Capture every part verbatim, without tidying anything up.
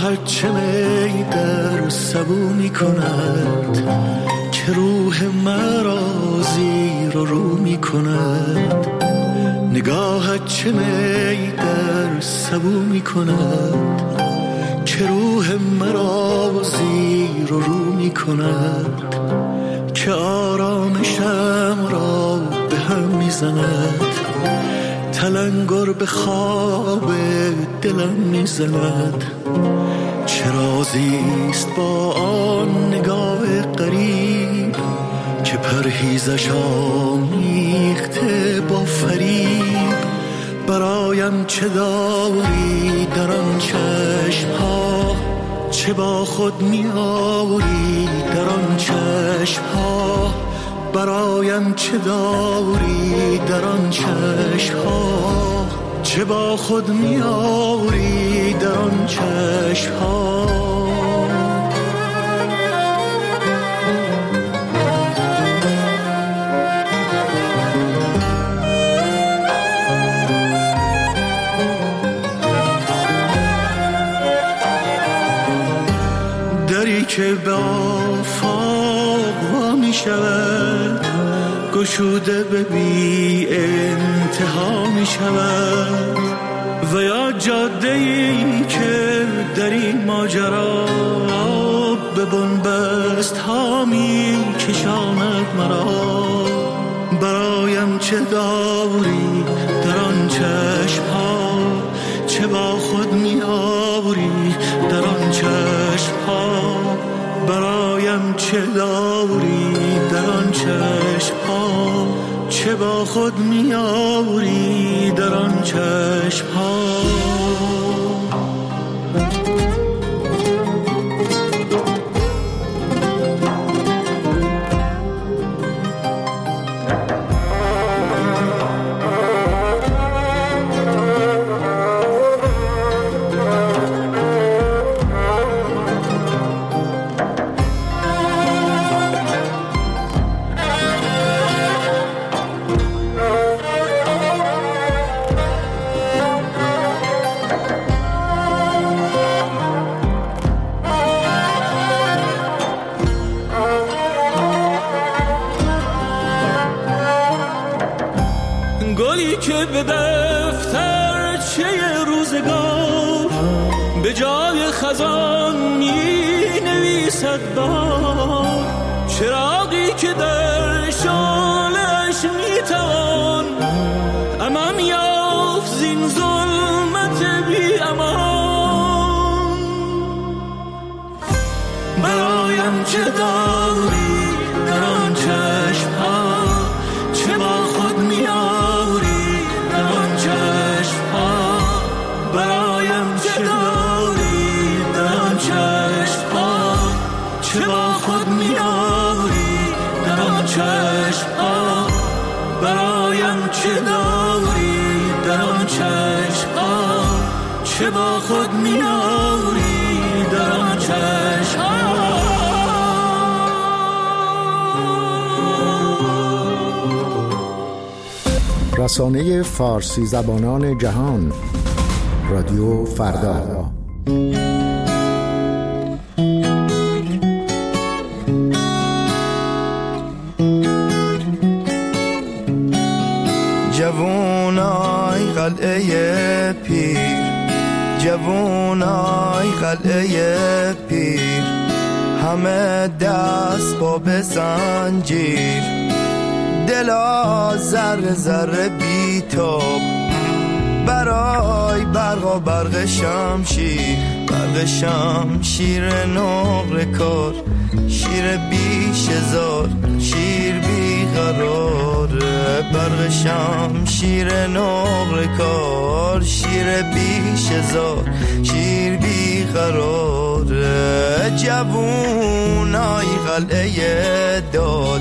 هرچه می در سبو می کند که روح مرا زیر و رو می کند. نگاهت چه می در سبو می کند که روح مرا زیر و رو می کند. که آرامشم را به هم می زند، تلنگر به خواب دلم می زند. چه رازیست با آن نگاه غریب که پرهیزش آمیخته با فریب. برایم چه داری در آن چشم ها، چه با خود می آوری در آن چشم ها. برایم چه داری در آن چشم ها، چه با خود می آوری در آن چشم ها. دری که به آفاق وا می شود، گشوده به بی انتها می شود. و یا جاده ای که در این ماجرا به بنبست ها می کشاند مرا. برایم چه داری در آن چشم ها، چه با خود می آوری در آن چشم ها. برایم چه داری در آن چشم ها، چه با خود می آوری در آن چشم ها. گلی که به دفتر چه روزگار به جای خزان می نویسد بار. چراغی که در شعله‌اش می توان امان یافت زین ظلمت بی امان. برایم چه داری در آن چشم ها، چه با خود می آوری در آن چشم ها. برایم چه داری در آن چشم ها، چه با خود می آوری در آن چشم ها. برایم چه داری در آن چشم ها، چه با خود می آوری در آن چشم ها. رسانه فارسی زبانان جهان، رادیو فردا. جوونای قلعه پیر، جوونای قلعه پیر، همه دست با بزنجیر، دلا ذره ذره بی تاب، برای برق و برق شمشیر، برق شمشیر نقره کار، شیر بیش هزار، شیر بی قرار. برق شمشیر نقره کار، شیر بیش هزار، شیر بی قرار. جوونای قلعه داد،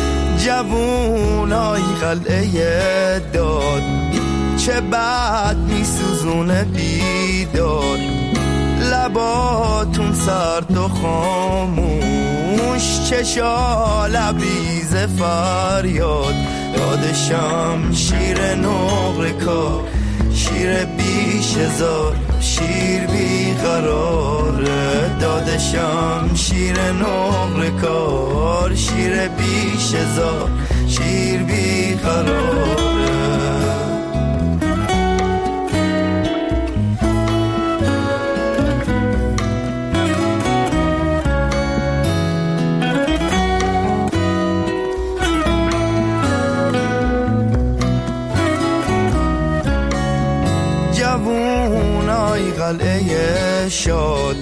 جوونای قلعه داد، چه بد می سوزونه بیداد. لباتون سرد و خاموش، چشا لبریز فریاد. یادشم شیر نقره کار، شیر بیش هزار، شیر بیقراره، دادشم شیر نقره کار، شیر بیش هزار، شیر بیقراره. جوونای قلعه شاد،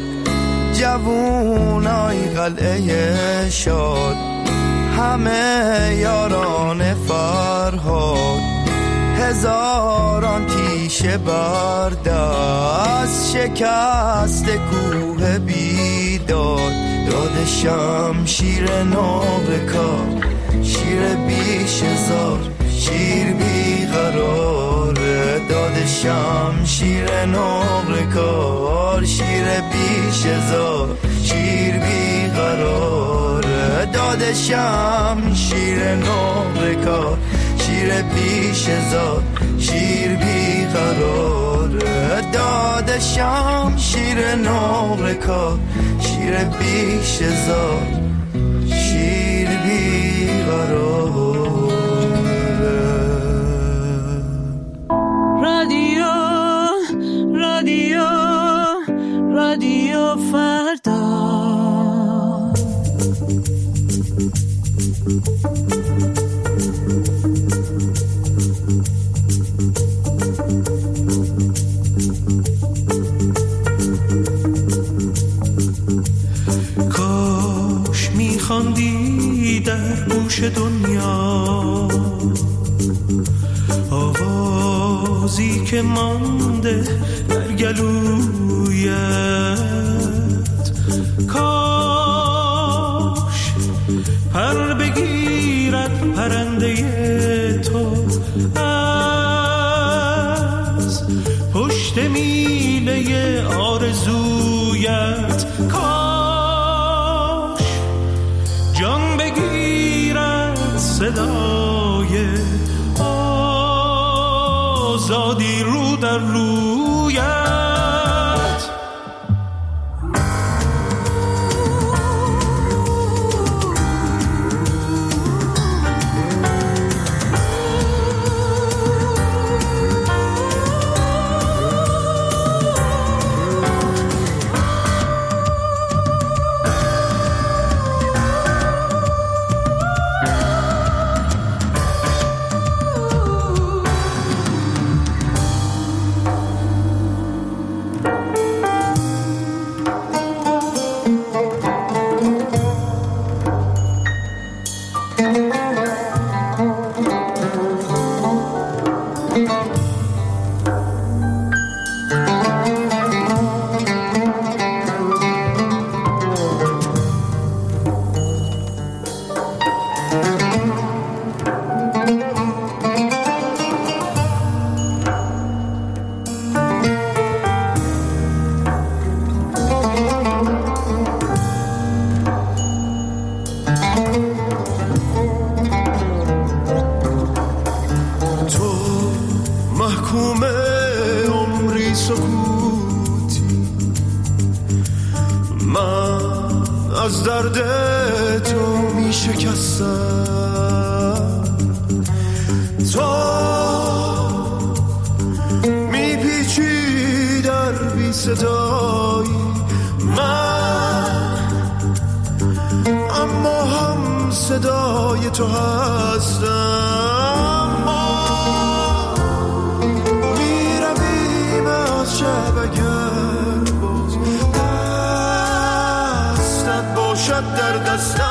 جوونای قلعه شاد، همه یاران فرهاد، هزاران تیشه بر دست، شکست کوه بیداد، داد شمشیر نقره کار، شیر بیش هزار، شیر بیقراره، داد شمشیر نقره کار، شیر بیش هزار، شیر بیقراره، داد شمشیر نقره کار، شیر بیش هزار، شیر بیقراره، داد شمشیر نقره کار، شیر بیش هزار، شیر بیقراره. رادیو رادیو رادیو فردا. کاش میخواندی در گوش دنیا آوازی که مانده در گلویت، کاش پر بگیرد پرنده تو از پشت میله آرزویت، کاش جان بگیرد صدای آزادی رو در رویت. از درد تو می شکستم، تو می پیچی در بی صدایی من، اما هم صدای تو هستم. ما می رویم از شبگر باز، دستت باشد در دستم.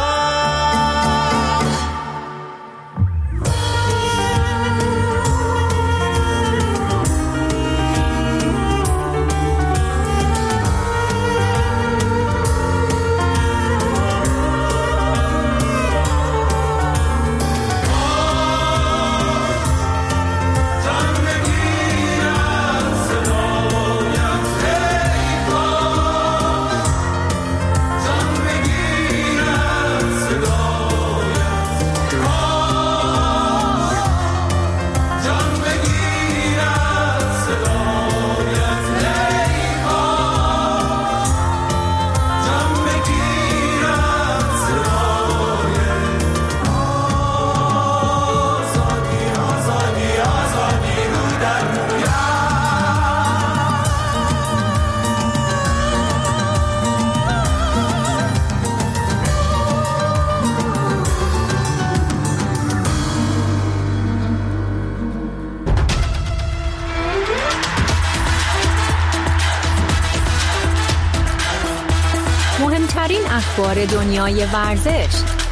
اخبار دنیای ورزش،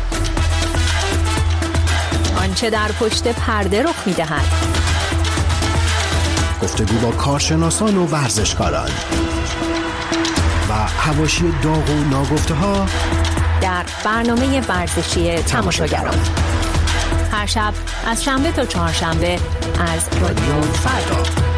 آنچه در پشت پرده رخ می‌دهد، گفتگو با کارشناسان و ورزشکاران و حواشی داغ و ناگفته‌ها در برنامه ورزشی تماشاگران. هر شب از شنبه تا چهارشنبه از رادیو فردا.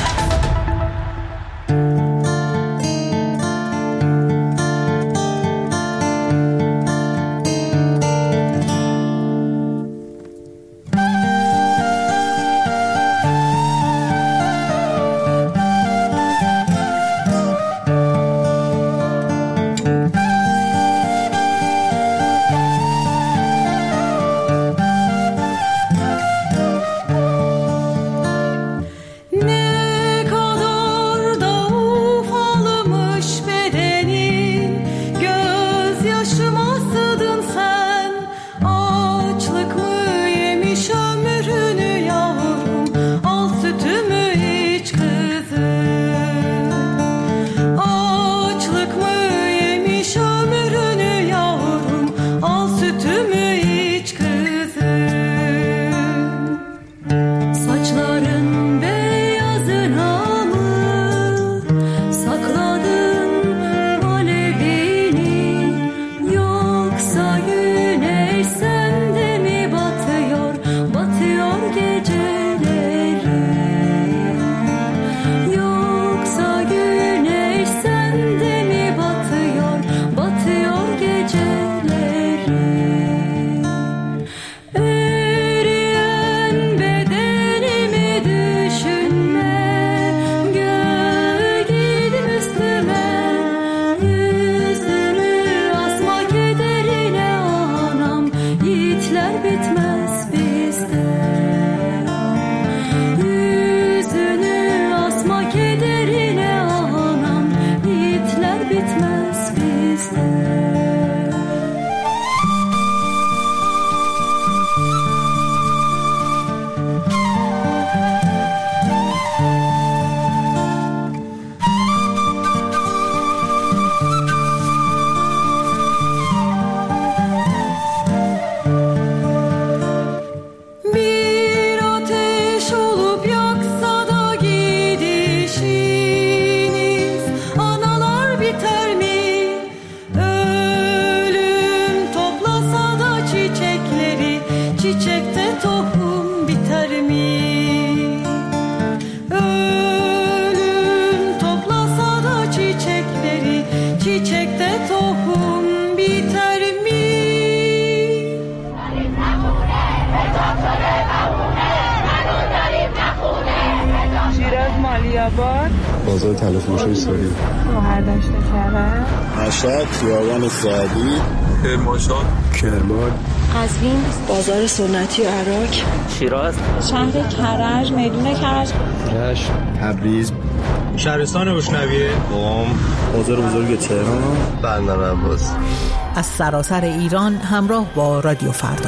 بازار تلفروشی ساری شهرداشت کرد مشهد خیابان سعدی کرمانشاه کرمان قزوین بازار سنتی و عراق شیراز شهر کرج میدون کرج رشت تبریز شهرستان بوشنویه قم بازار بزرگ تهران بندر عباس. از سراسر ایران همراه با رادیو فردا.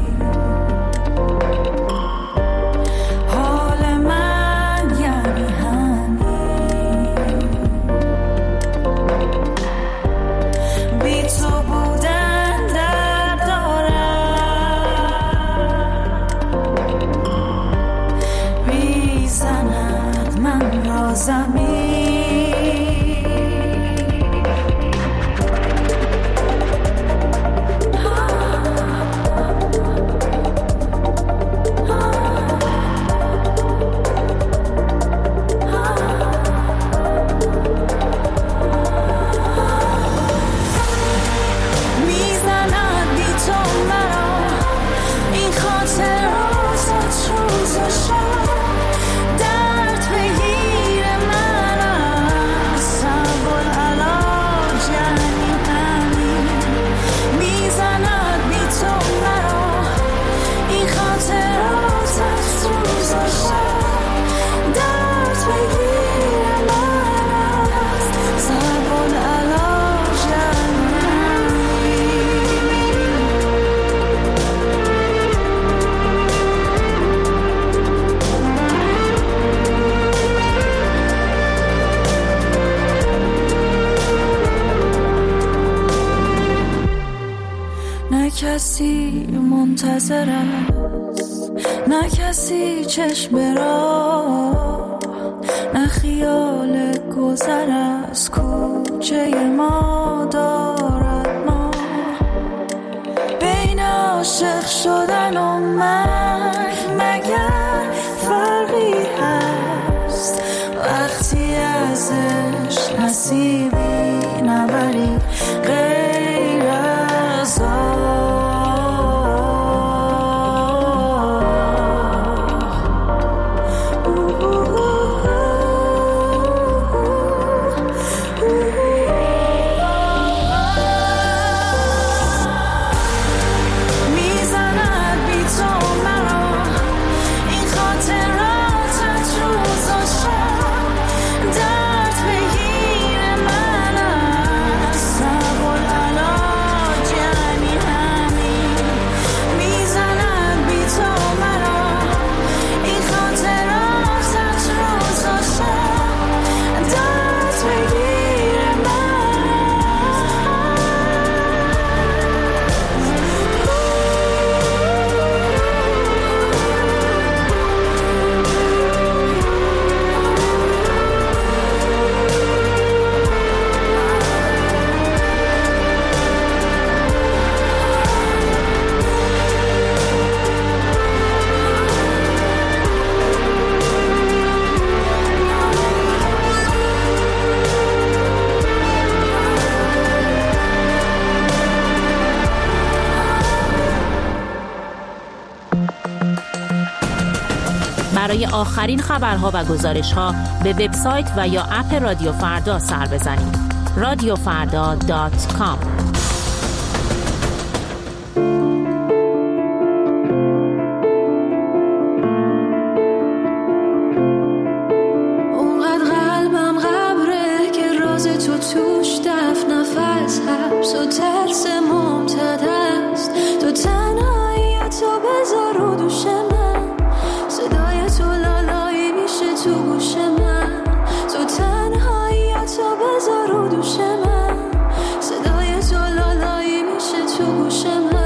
حال من یعنی هم زمین. کسی منتظر است، نه کسی چشم راه، نه خیال گذر از کوچه ما دارد ما. بین عاشق شدن و مرگ مگر فرقی هست؟ وقتی ازش نصیبی نبری غیر از آن. برای آخرین خبرها و گزارش‌ها به وبسایت و یا اپ رادیو فردا سر بزنید. رادیو فردا دات کام. اونقدر قلبم غبره که راز تو توش دفن نفس حبس و ترس ممتد است. تو تنهایی تو بذار رو دوش من، صدای تو لالایی میشه تو گوش من. تو تنهایی تو بذار رو دوش من، صدای تو لالایی میشه تو گوش من.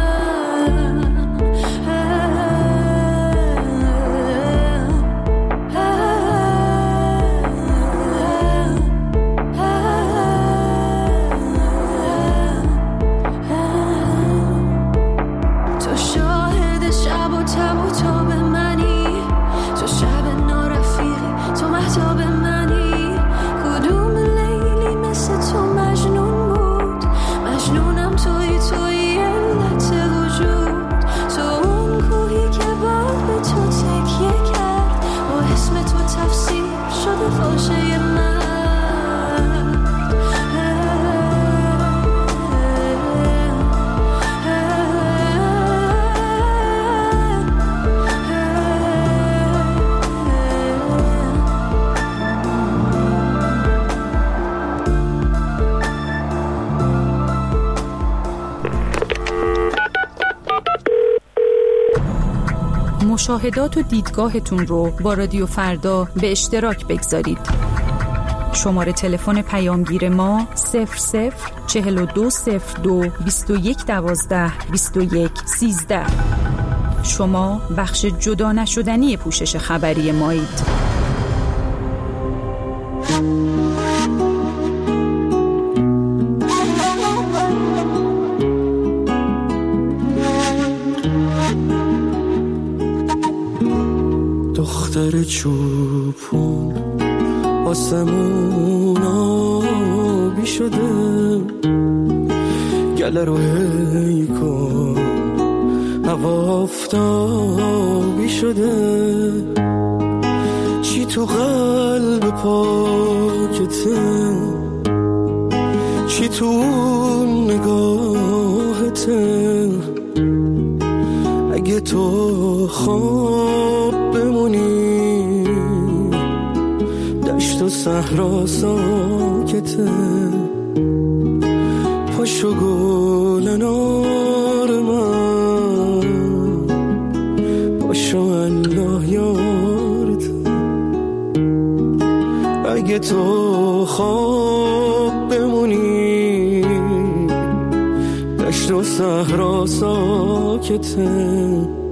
تو شاهد شب و تب و تاب منی، تو شب نارفیقی، تو مهتاب منی. کدوم لیلی مثل تو مجنون بود؟ مجنونم توی توی علت وجود. تو اون کوهی که بعد به تو تکیه کرد، با اسم تو تفسیر شده فاشه من. مشاهدات و دیدگاهتون رو با رادیو فردا به اشتراک بگذارید. شماره تلفن پیامگیر ما صفر صفر چهل و دو صفر دو بیست و یک دوازده بیست و یک سیزده. شما بخش جدا نشدنی پوشش خبری مایید. دختر چوپون آسمون آبی شده، گله رو هی کن هوا آفتابی شده. چی تو قلب پاکته، چی تو نگاهته. اگه تو خواب بمونی دشت و صحرا ساکته. پاشو گل انار من، پاشو الله یارته. اگه تو خواب بمونی دشت و صحرا ساکته.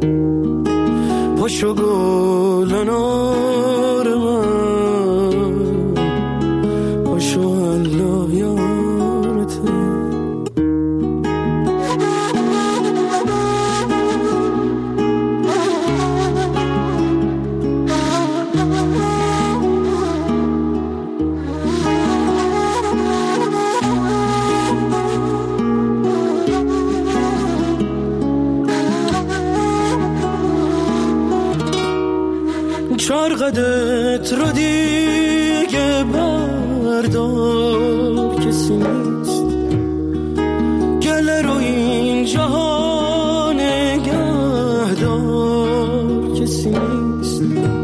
پاشو گل انار من، پاشو الله یارته. چارقدت رو دیگه بردار، کسی نیست گله رو این جهان نگهدار، کسی نیست.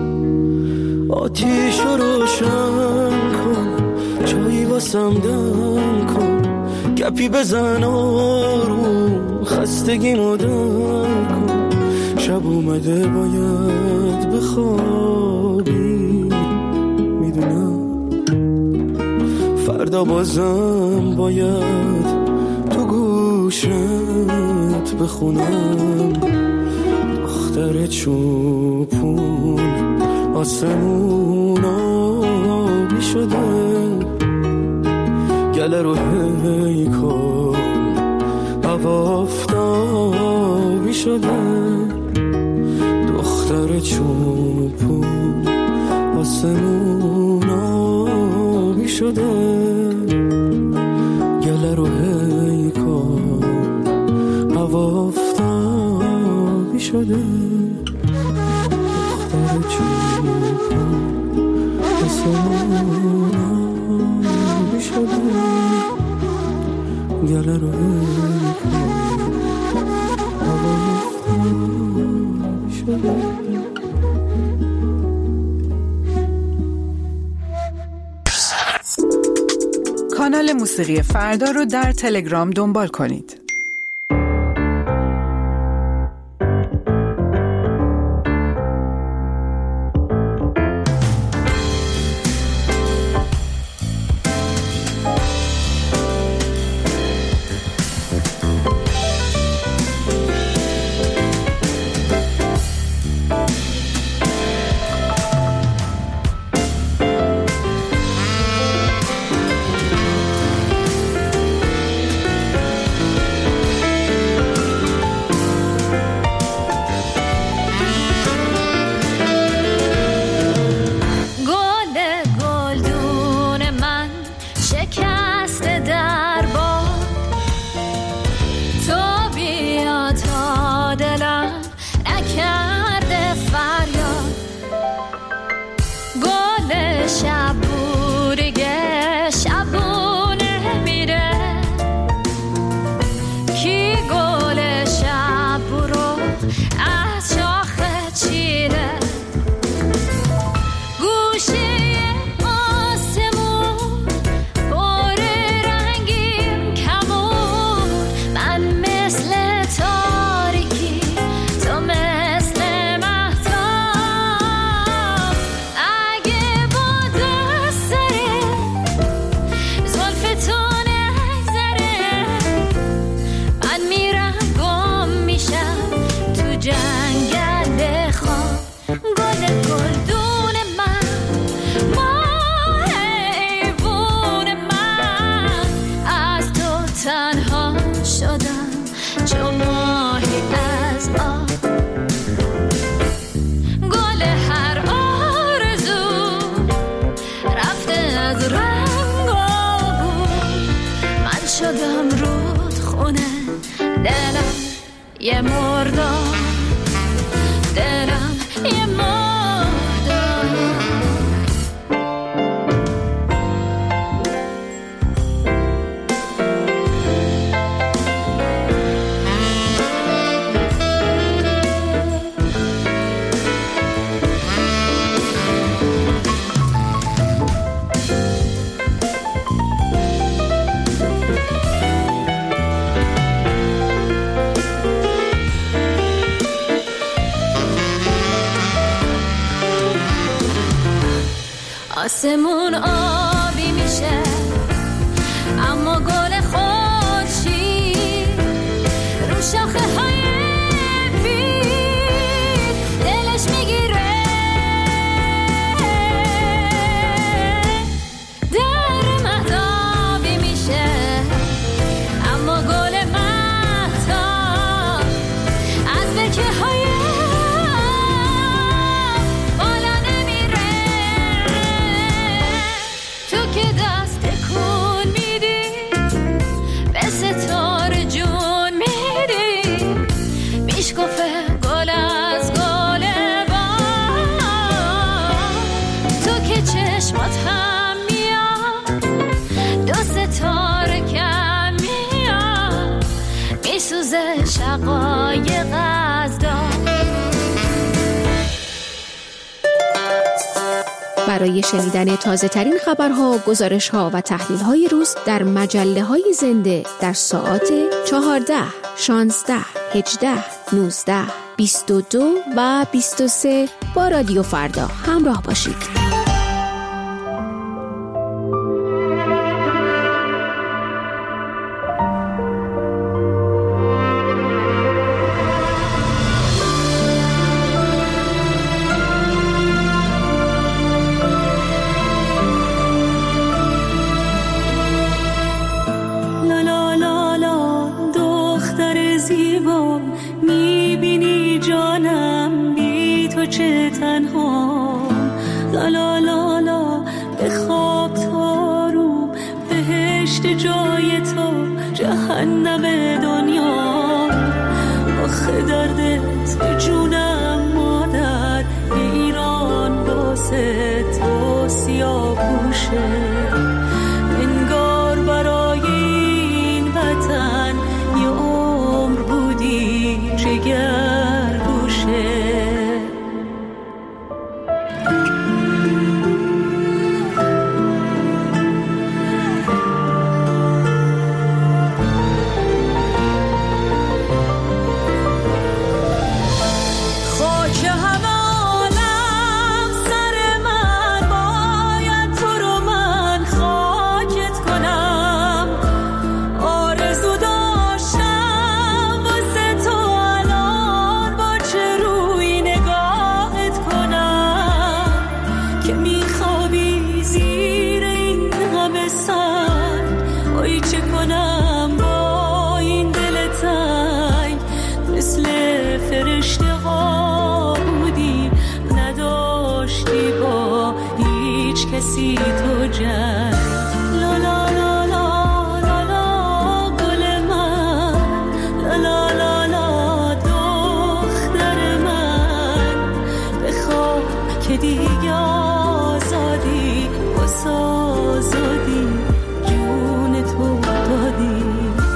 آتیش رو روشن کن، چایی واسم دم کن، گپی بزن آروم خستگیمو دم کن. شب اومده باید بخوابی، میدونم فردا بازم باید تو گوشت بخونم. دختر چوپون آسمون آبی شده، گله رو هی کن هوا آفتابی شده. دختر چوپون آسمون آبی شده، گله رو هی کن هوا آفتابی شده. دختر چوپون آسمون آبی شده، گله رو هی کن هوا آفتابی شده. کانال موسیقی فردا رو در تلگرام دنبال کنید. دلم یه مردار، دلم یه مردار. آسمون آبی میشه اما گل خورشید رو شاخه های بید دلش میگیره. در مهتابی میشه اما گل مهتاب از برکه های شقایق از دام. برای شنیدن تازه ترین خبرها، گزارش‌ها و تحلیل‌های روز در مجله‌های زنده در ساعات چهارده، شانزده، هجده، نوزده، بیست و دو و بیست و سه با رادیو فردا همراه باشید. چه تنها لا لا لا لا به خواب تارو بهشت جای تو جهنم دنیا. آخه دردت به جونم مادر ایران واسه تو سیاه پوشه. انگار برای این وطن یه عمر بودی جگر گوشه. کسی تو جنگ لا لا لا لا لا لا گل من لا لا لا لا دختر من بخواب که دیگه آزادی واسه آزادی جون تو دادی.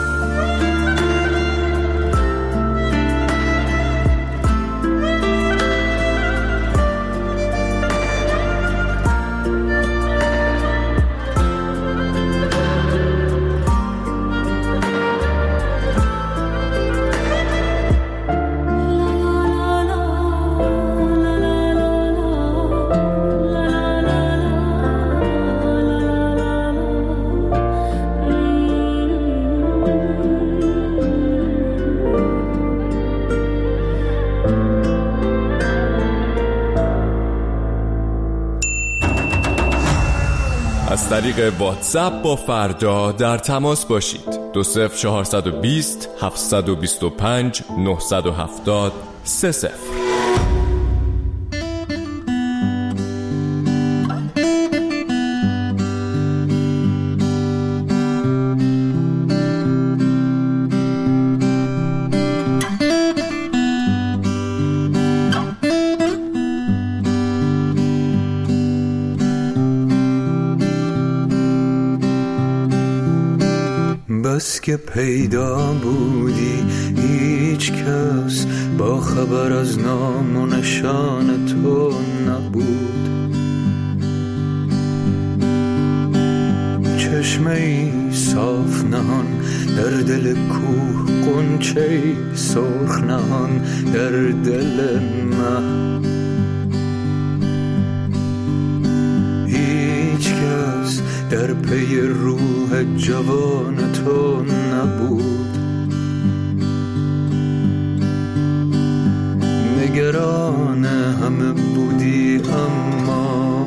از طریق واتساپ با فردا در تماس باشید. دو صفر چهارصد و بیست هفتصد و بیست و پنج نهصد و هفتاد سه صفر. بس که پیدا بودی هیچ کس با خبر از نام و نشان تو نبود. چشمه ای صاف نهان در دل کوه، غنچه ای سرخ نهان در دل من. هیچ کس در پی روح جوان تو نبود. نگران همه بودی اما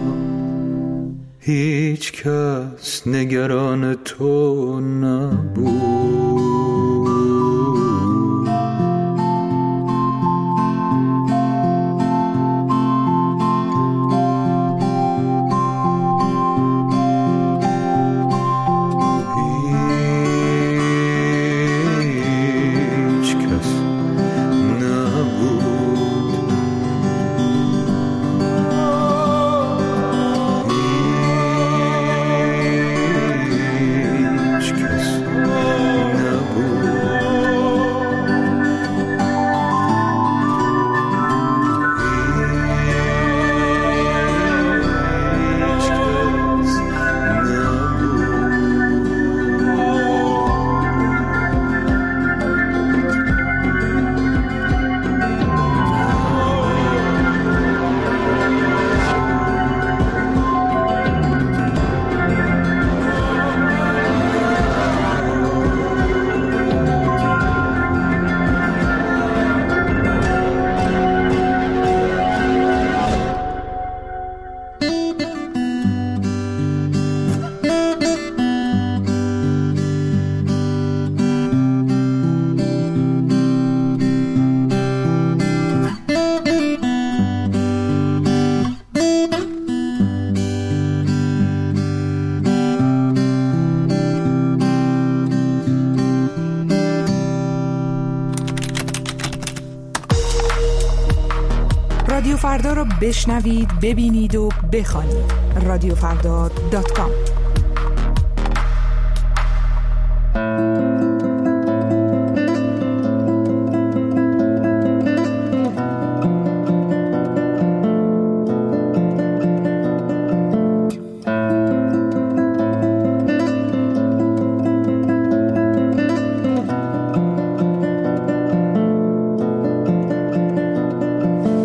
هیچ کس نگران تو نبود. رادیو فردا رو بشنوید، ببینید و بخوانید. رادیو فردا دات کام.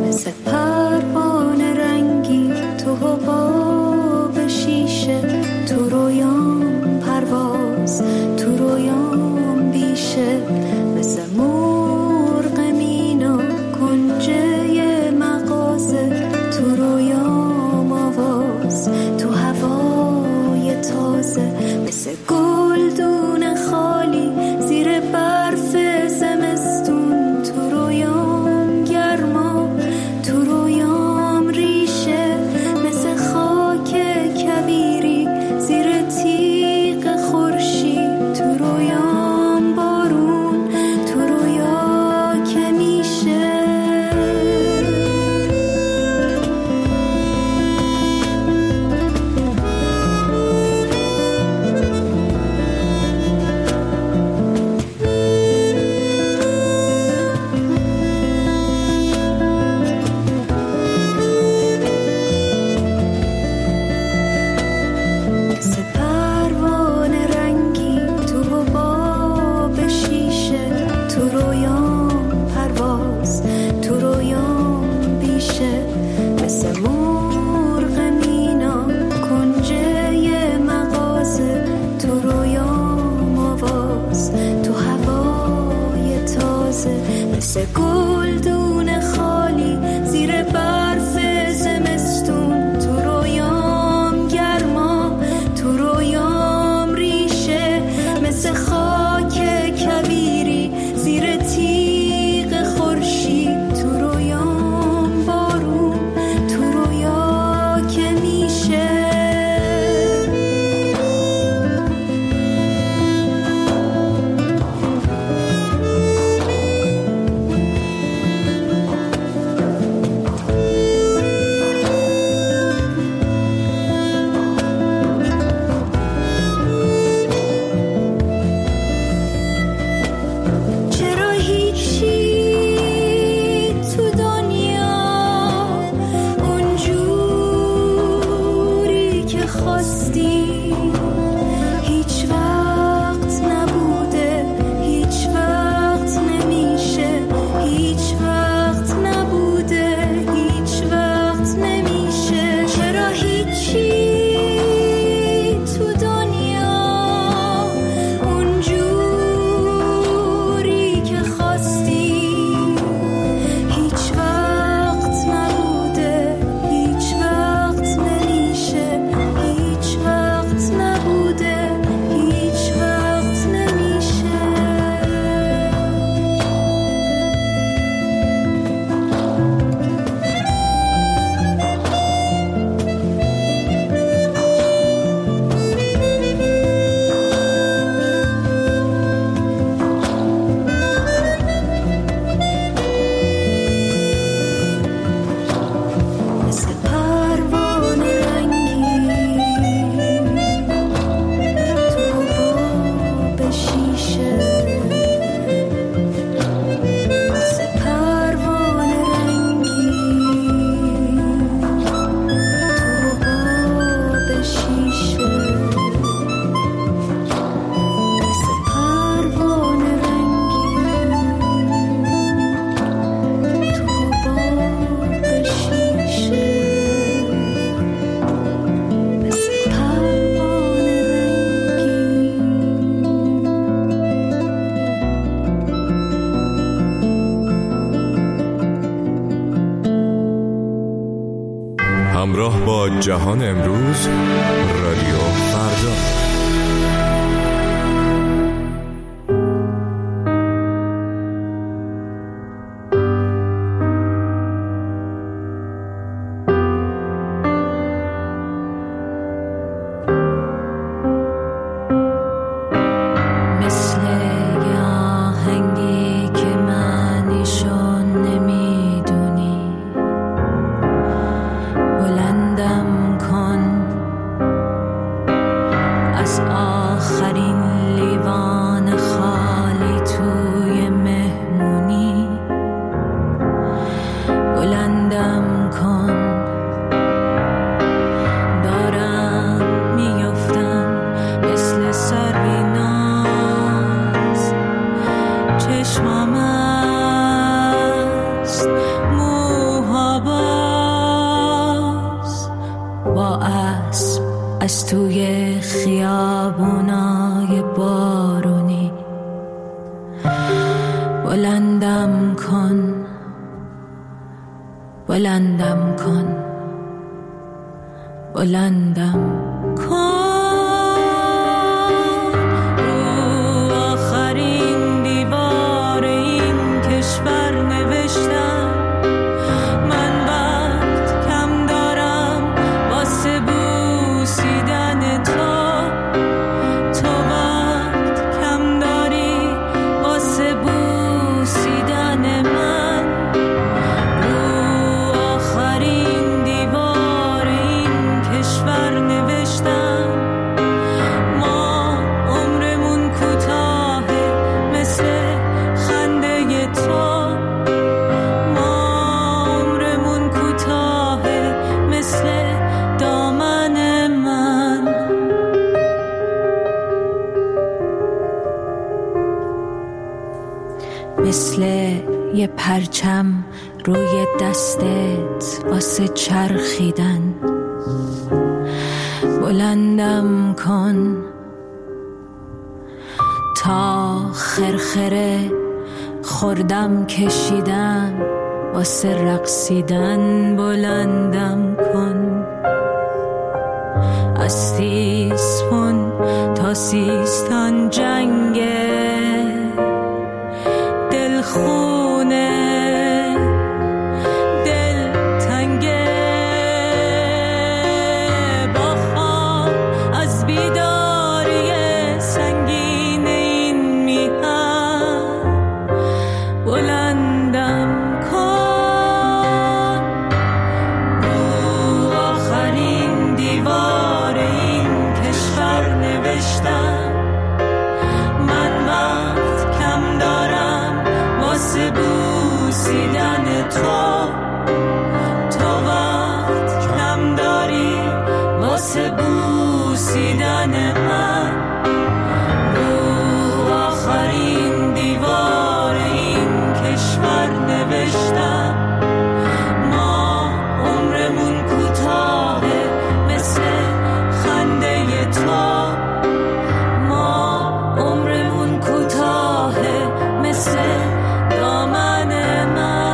تو خواستی هیچ وقت نبوده، هیچ وقت نمیشه، هیچ وقت نبوده، هیچ وقت نمیشه. چرا هیچی تو دنیا اونجوری که خواستی هیچ وقت نبوده، هیچ وقت نمیشه، هیچ وقت نبوده، هیچ وقت نمیشه. مثل پروانه رنگی تو باب شیشه، مثل پروانه رنگی تو باب شیشه، مثل پروانه رنگی تو باب شیشه، مثل پروانه همراه با جهان امروز، رادیو فردا. مثل یه آهنگی که معنیشو نمیدونی، بلندم کن از آخرین لیوان خالی توی مهمونی، بلندم کن دارم میفتم مثل سریناز، چشمام است موها باز، با اسب از توی خیابونای بارونی، بلندم کن بلندم کن بلندم کن. رو آخرین دیوار این کشور نوشتم من وقت کم دارم واسه بوسیدن تو، تو وقت کم داری واسه بوسیدن من. رو آخرین دیوار این کشور نوشتم ما عمرمون کوتاهه مثل خنده تو، ما عمرمون کوتاهه مثل دامن من. مثل یه پرچم روی دستت واسه چرخیدن، بلندم کن تا خرخره خوردم کشیدم واسه رقصیدن، بلندم کن از تیسفون تا سیستان جنگه دلخونه دل تنگه، با خواب از بیداری سنگین این میهن، بلندم کن رو آخرین دیوار این کشور نوشتم من دیدن من رو آخرین دیوار این کشور نوشتم ما عمرمون کوتاهه مثل خنده تو ما عمرمون کوتاهه مثل دامن من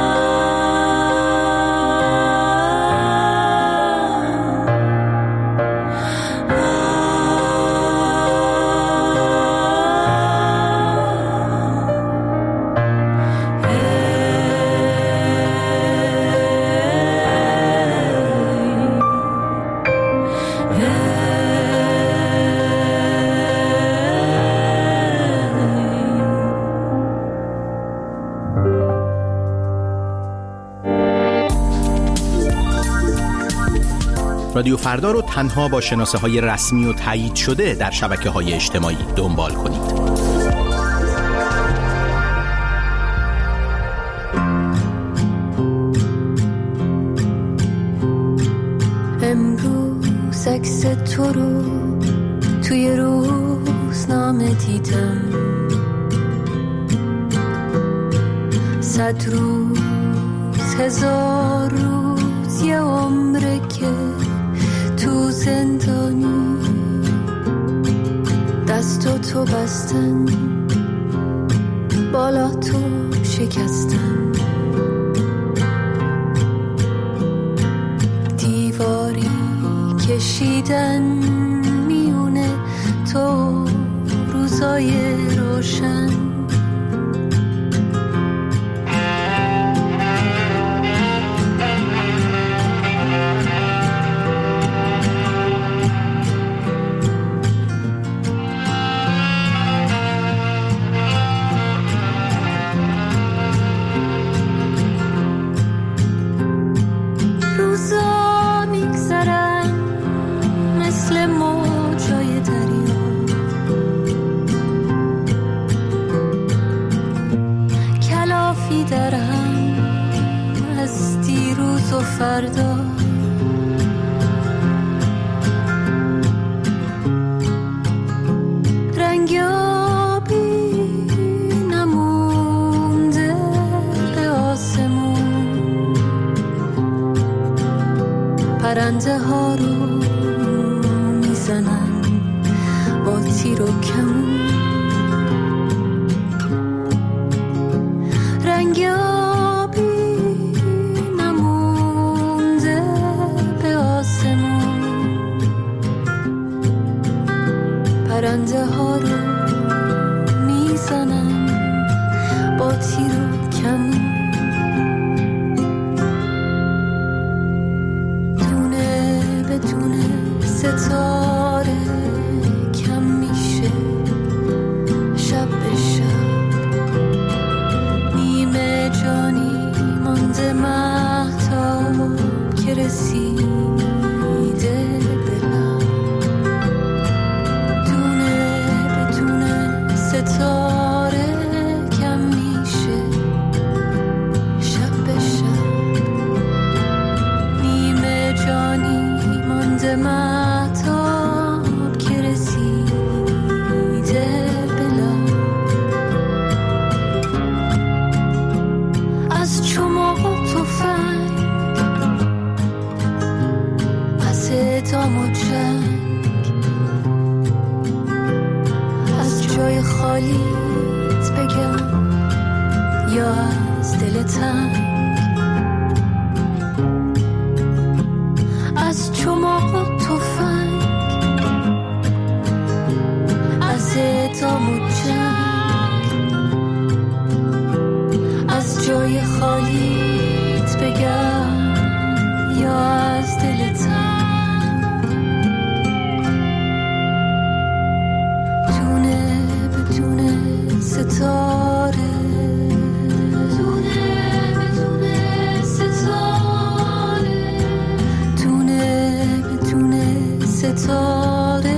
رادیو فردا رو تنها با شناسه های رسمی و تایید شده در شبکه های اجتماعی دنبال کنید. امروز عکس تو رو توی روزنامه دیدم صد روز هزار روز یه عمره که تو زندانی دستو تو بستن بالا تو شکستن دیواری کشیدن میونه تو روزای روشن فردا رنگابی نمونده به آسمون پرنده ها رو میزنن با تیر و کمون رنگابی پرنده ها رو میزنن با تیر و کمون دونه به دونه ستاره کم میشه شب به شب نیمه جانی مانده مهتاب که رسیده ستاره کم میشه شب به شب نیمه جانی مانده مهتاب که رسیده بلا از چماق و تفنگ از اعدام و جنگ جای خالیت بگم یا از دل تنگ از چماق و تفنگ از اعدام و جنگ از جای خالیت بگم یا از دل تنگ ستاره دونه بدونه ستاره دونه بدونه ستاره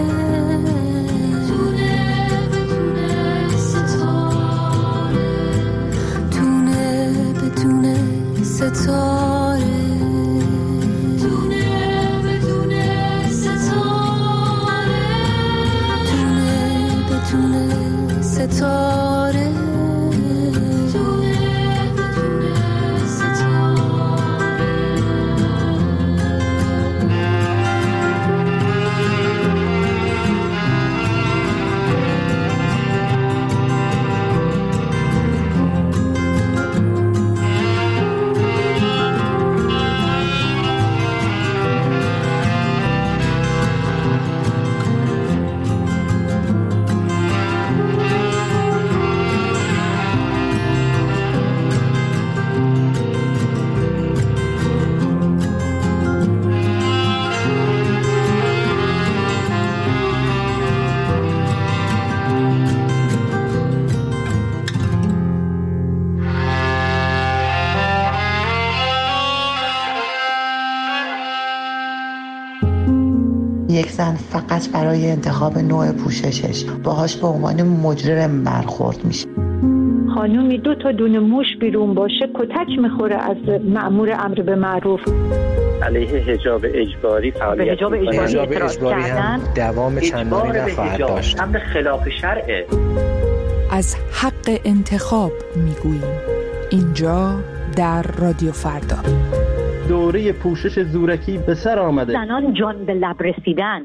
دونه بدونه ستاره دونه بدونه ستاره دونه بدونه ستاره یک زن فقط برای انتخاب نوع پوششش باهاش به عنوان مجرم برخورد میشه. خانومی دو تا دونه موش بیرون باشه کتک میخوره از مأمور امر به معروف. علیه حجاب اجباری فعالیت حجاب اجباری, حجاب اجباری هم دوام چندانی نخواهد داشت. امر خلاف شرعه. از حق انتخاب میگوییم اینجا در رادیو فردا. دوره پوشش زورکی به سر آمده. زنان جان به لب رسیدن.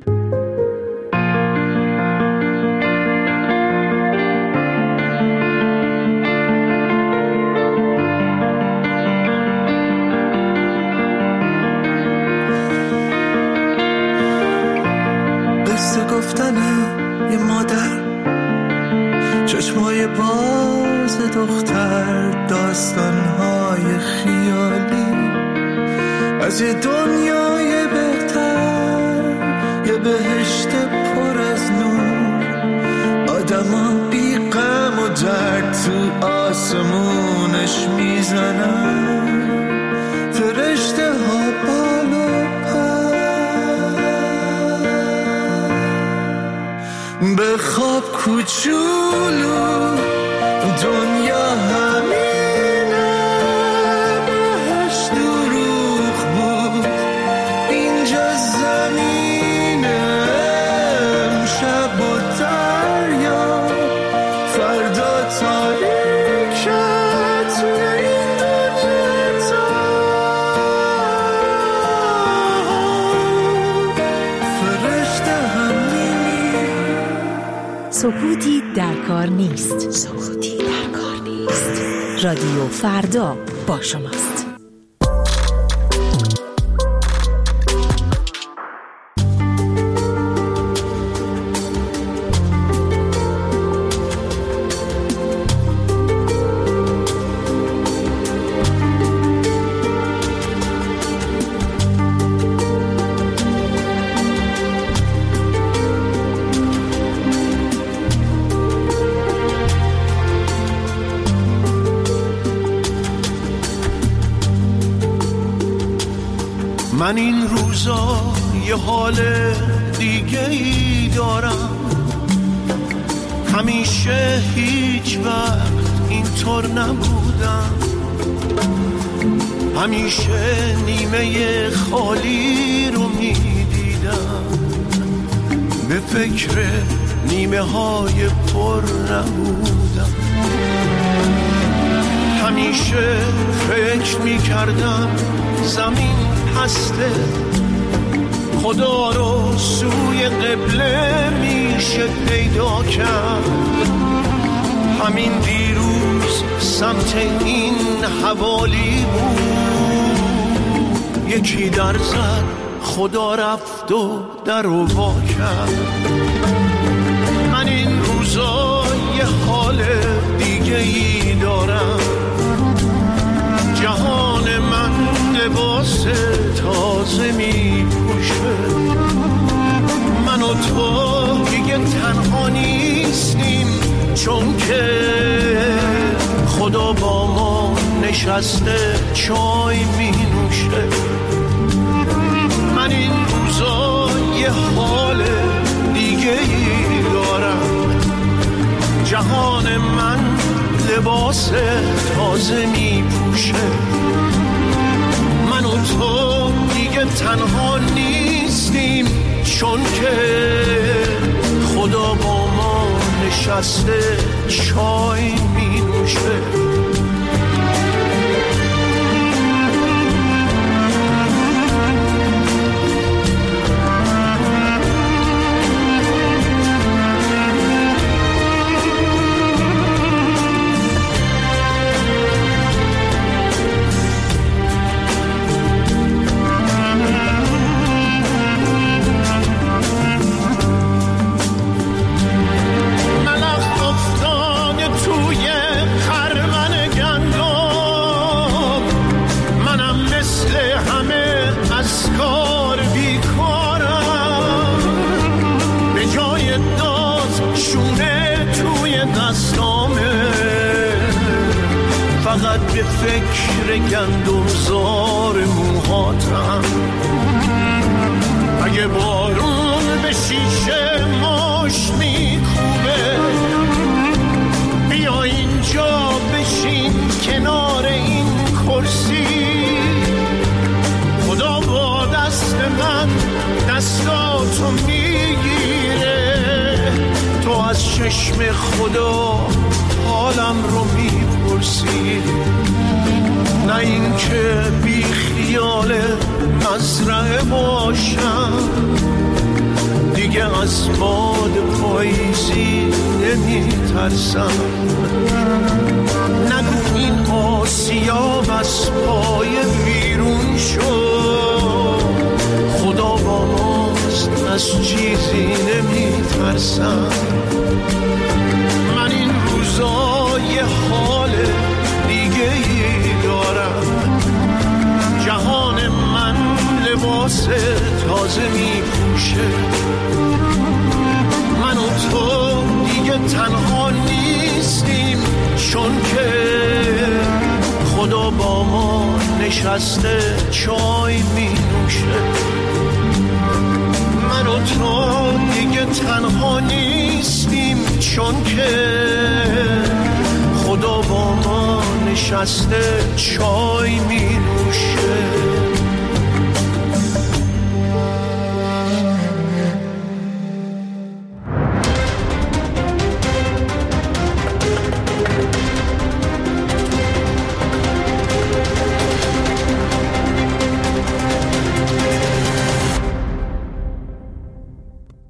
قصه گفتنه یه مادر، چشمای باز دختر، داستانهای خیالی از یه دنیای بهتر، یه بهشت پر از نور، آدما بی غم و درد تو آسمونش میزنن، فرشته ها بالا پر، به خواب کوچولو دنیا همینه، بهش دروغ بود اینجا زمینه، امشب و دریا فردا تاریکه توی این دنیا فرشته همینی. سکوتی در کار نیست. سکوتی در کار نیست. رادیو فردا با شماست. من این روزا یه حال دیگه ای دارم، همیشه هیچ وقت اینطور نبودم، همیشه نیمه خالی رو میدیدم، به فکر نیمه های پر نبودم، همیشه فکر میکردم زمین هسته، خدا رو سوی قبله میشه پیدا کرد، همین دیروز سمت این حوالی بود، یکی در زد خدا رفت و در رو وا کرد. من این روزا یه حال دیگه ای دارم، جهان من لباس تازه می پوشه، من و تو دیگه تنها نیستیم، چون که خدا با ما نشسته چای می نوشه. من این روزا یه حال دیگه ای دارم، جهان من لباس تازه می پوشه، من و تو دیگه تنها نیستیم، چون که خدا با ما نشسته چای می نوشه. فقط به فکر گندم زار موهاتم، اگه بارون از چشم خدا حالم رو میپرسی، نه این که بی خیال مزرعه باشم، دیگه از باد پاییزی نمیترسم. نگو این آسیاب از پای بیرون شد، خدا با ماست از چیزی نمیترسم. من این روزا یه حال دیگه ای دارم، جهان من لباس تازه میپوشه، من و تو دیگه تنها نیستیم، چون که خدا با ما نشسته چای می نوشه. من و تو دیگه تنها نیستیم، چون که خدا با ما نشسته چای می نوشه.